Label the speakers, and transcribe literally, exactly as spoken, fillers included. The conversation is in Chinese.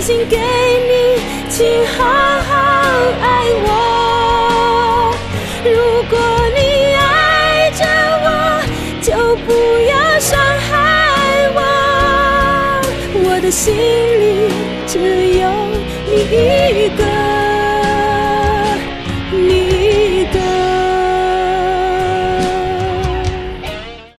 Speaker 1: 心给你，请好好爱我。如果你爱着我，就不要伤害我，我的心里只有你一